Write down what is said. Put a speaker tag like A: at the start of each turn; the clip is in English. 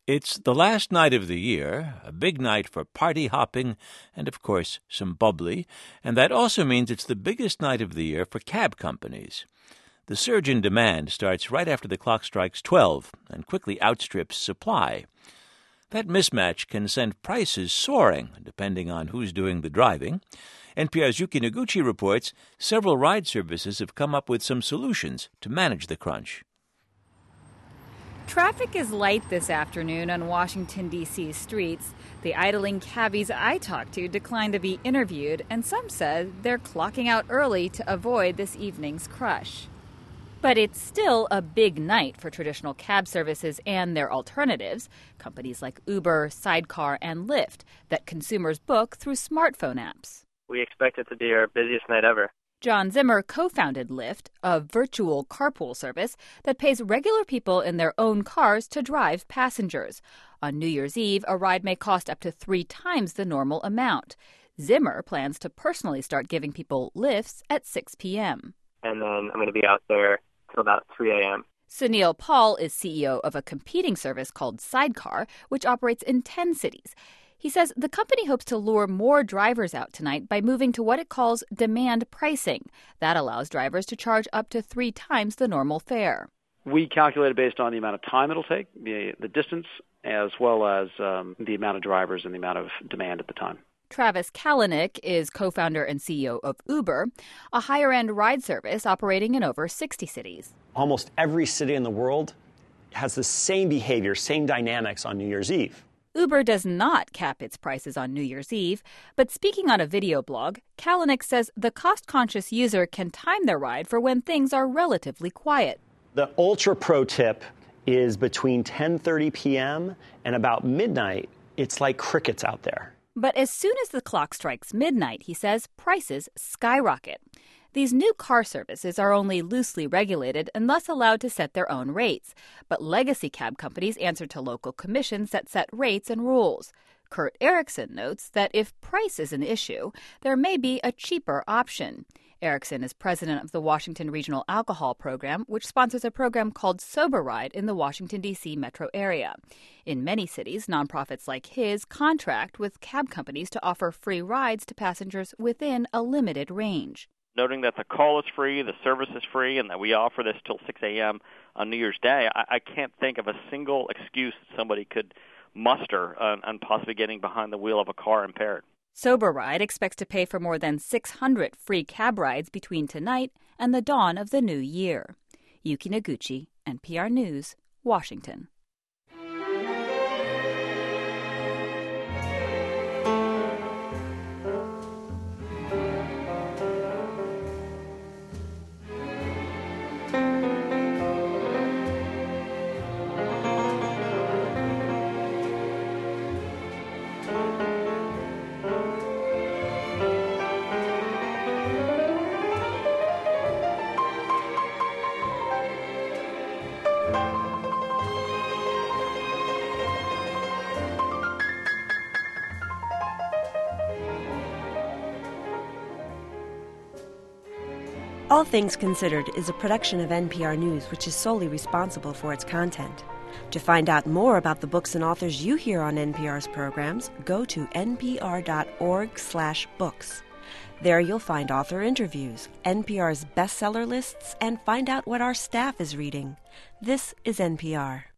A: It's the last night of the year, a big night for party hopping and, of course, some bubbly, and that also means it's the biggest night of the year for cab companies. The surge in demand starts right after the clock strikes 12 and quickly outstrips supply. That mismatch can send prices soaring, depending on who's doing the driving. NPR's Yuki Noguchi reports several ride services have come up with some solutions to manage the crunch.
B: Traffic is light this afternoon on Washington, D.C. streets. The idling cabbies I talked to declined to be interviewed, and some said they're clocking out early to avoid this evening's crush. But it's still a big night for traditional cab services and their alternatives, companies like Uber, Sidecar, and Lyft, that consumers book through smartphone apps.
C: We expect it to be our busiest night ever.
B: John Zimmer co-founded Lyft, a virtual carpool service that pays regular people in their own cars to drive passengers. On New Year's Eve, a ride may cost up to 3 times the normal amount. Zimmer plans to personally start giving people lifts at 6 p.m.
C: And then I'm going to be out there till about 3 a.m.
B: Sunil Paul is CEO of a competing service called Sidecar, which operates in 10 cities. He says the company hopes to lure more drivers out tonight by moving to what it calls demand pricing. That allows drivers to charge up to 3 times the normal fare.
D: We calculate it based on the amount of time it'll take, the distance, as well as the amount of drivers and the amount of demand at the time.
B: Travis Kalanick is co-founder and CEO of Uber, a higher-end ride service operating in over 60 cities.
E: Almost every city in the world has the same behavior, same dynamics on New Year's Eve.
B: Uber does not cap its prices on New Year's Eve, but speaking on a video blog, Kalanick says the cost-conscious user can time their ride for when things are relatively quiet.
E: The ultra pro tip is between 10:30 p.m. and about midnight, it's like crickets out there.
B: But as soon as the clock strikes midnight, he says, prices skyrocket. These new car services are only loosely regulated and thus allowed to set their own rates. But legacy cab companies answer to local commissions that set rates and rules. Kurt Erickson notes that if price is an issue, there may be a cheaper option. Erickson is president of the Washington Regional Alcohol Program, which sponsors a program called Sober Ride in the Washington, D.C. metro area. In many cities, nonprofits like his contract with cab companies to offer free rides to passengers within a limited range.
F: Noting that the call is free, the service is free, and that we offer this till 6 a.m. on New Year's Day, I can't think of a single excuse that somebody could muster on possibly getting behind the wheel of a car impaired.
B: Sober Ride expects to pay for more than 600 free cab rides between tonight and the dawn of the new year. Yuki Noguchi, NPR News, Washington.
G: All Things Considered is a production of NPR News, which is solely responsible for its content. To find out more about the books and authors you hear on NPR's programs, go to npr.org/books. There you'll find author interviews, NPR's bestseller lists, and find out what our staff is reading. This is NPR.